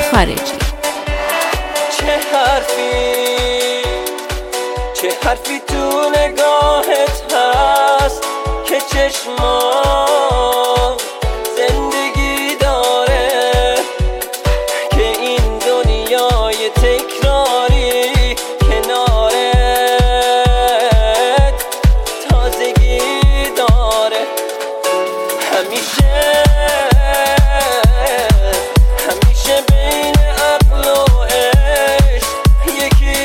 خارجی. چه حرفی تو نگاهت هست که چشمات زندگی داره، که این دنیای تکراری کنارت تازگی داره. همیشه بین عقل و عشق یکی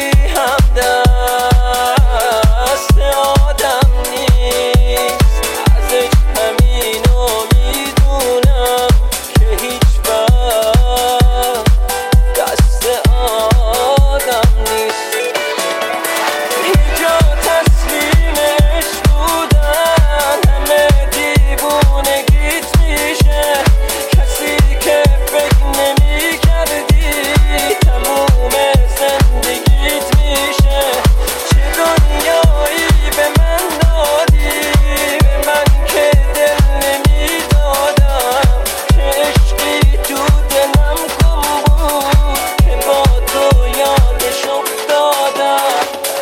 همدست آدم نیست. ازش همینو میدونم که هیچ وقت دست آدم نیست. یه جا تسلیم عشق بودن همه دیوونگیت میشه، کسی که فکر نمی کردی تموم زندگیت میشه. چه دنیایی به من دادی، به من که دل نمی دادم، که عشقی تو دلم گم بود که با تو یادش افتادم.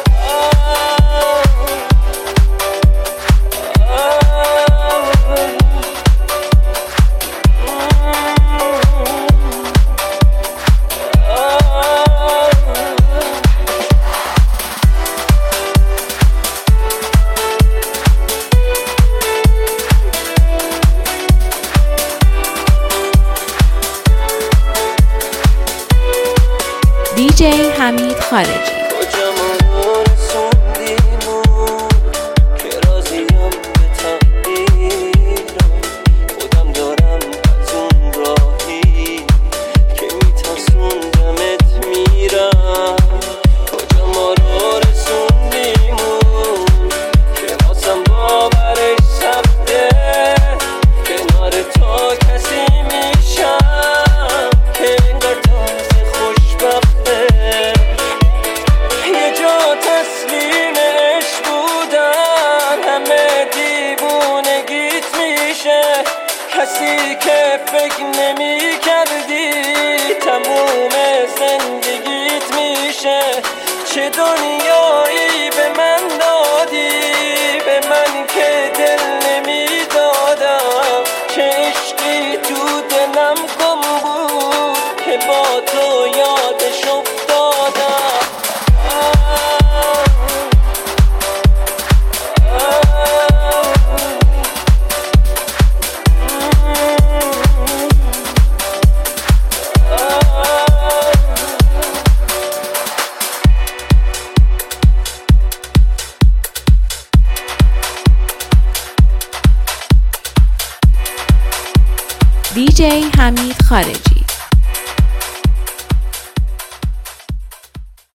DJ حمید خارجی. کجامون رسوندیمون که راضیم به تقدیرم، خودم دارم از اون راهی که میترسوندمت میرم. کجا ما رو رسوندیمون که واسم باورش سخته، کنار تو کسی میشم که انگار تازه خوشبخته. یه جا تسلیم عشق بودن همه دیوونگیت میشه، کسی که فکر نمی کردی تموم زندگیت میشه. چه دنیایی به من دادی، به من که دل نمی دادم، که عشقی تو دلم گم بود که با تو یادش افتادم. DJ حمید خارجی.